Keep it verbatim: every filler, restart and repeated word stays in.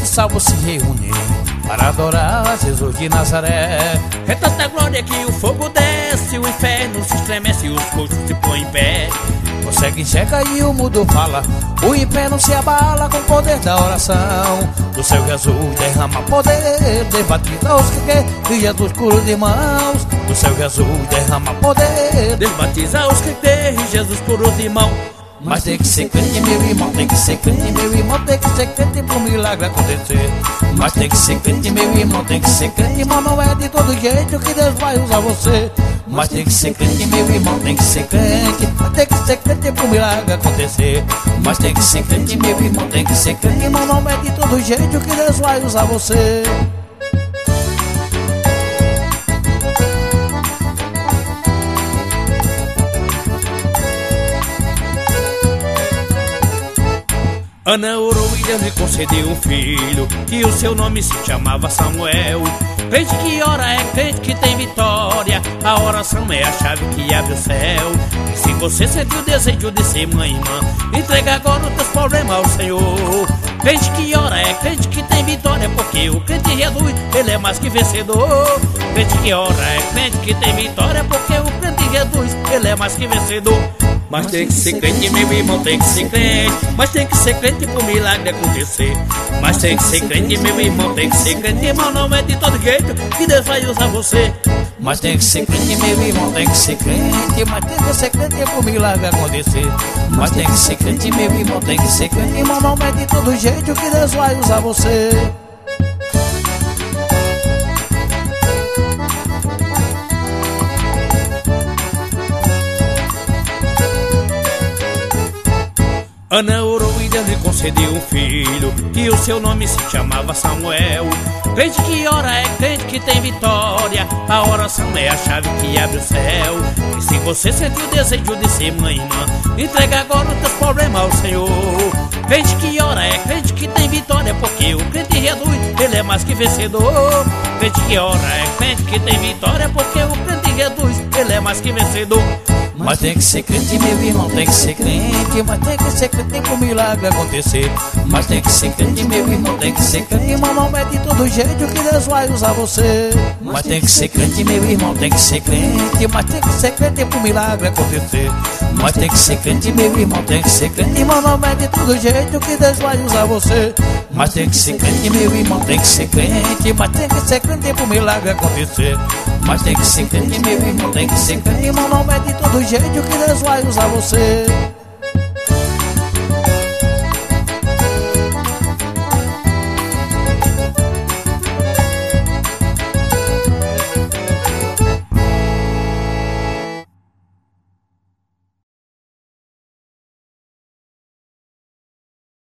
salvos se reúnem para adorar Jesus de Nazaré. É tanta glória que o fogo desce, o inferno se estremece e os coxos se põem em pé. O cego enxerga e o mudo fala, o inferno se abala com o poder da oração. Do céu Jesus derrama poder, desbatiza os que quer, e Jesus cura de mãos. Do céu Jesus derrama poder, desbatiza os que quer, e Jesus curou de mão. Mas tem que ser crente, meu irmão, tem que ser crente, meu irmão, tem que ser crente pro milagre acontecer. Mas tem que ser crente, meu irmão, tem que ser crente, irmão, não é de todo jeito que Deus vai usar você. Mas tem que ser crente, meu irmão, tem que ser crente, mas tem que ser crente pro milagre acontecer. Mas tem que ser crente, meu irmão, tem que ser crente, irmão, não é de todo jeito que Deus vai usar você. Ana orou e Deus lhe concedeu um filho, que o seu nome se chamava Samuel. Crente que ora é crente que tem vitória, a oração é a chave que abre o céu. E se você sentiu o desejo de ser mãe e irmã, entrega agora os teus problemas ao Senhor. Crente que ora é crente que tem vitória, porque o crente Jesus, ele é mais que vencedor. Crente que ora é crente que tem vitória, porque o crente Jesus, ele é mais que vencedor. Mas tem que ser crente, meu irmão, tem que ser crente. Mas tem que ser crente pro milagre acontecer. Mas tem que ser crente, meu irmão, tem que ser crente, irmão, não é de todo jeito que Deus vai usar você. Mas tem que ser crente, meu irmão, tem que ser crente. Mas tem que ser crente pro milagre acontecer. Mas tem que ser crente, meu irmão, tem que ser crente, irmão, não é de todo jeito que Deus vai usar você. Ana orou e Deus lhe concedeu um filho, que o seu nome se chamava Samuel. Crente que ora é crente que tem vitória, a oração é a chave que abre o céu. E se você sentiu o desejo de ser mãe e irmã, entrega agora os teus problemas ao Senhor. Crente que ora é crente que tem vitória, porque o crente Jesus, ele é mais que vencedor. Crente que ora é crente que tem vitória, porque o crente Jesus, ele é mais que vencedor. Mas tem que ser crente, meu irmão, tem que ser crente. Mas tem que ser crente pro milagre acontecer. Mas tem que ser crente, meu irmão, tem que ser crente, irmão, não é de todo jeito que Deus vai usar você. Mas tem que ser crente, meu irmão, tem que ser crente. Mas tem que ser crente pro milagre acontecer. Mas tem que ser crente, meu irmão, tem que ser crente, irmão, não é de todo jeito que Deus vai usar você. Mas tem que ser crente, meu irmão, tem que ser crente. Mas tem que ser crente pro milagre acontecer. Mas tem que ser crente, meu irmão, tem que ser crente, irmão, não é de todo jeito que Deus vai usar você.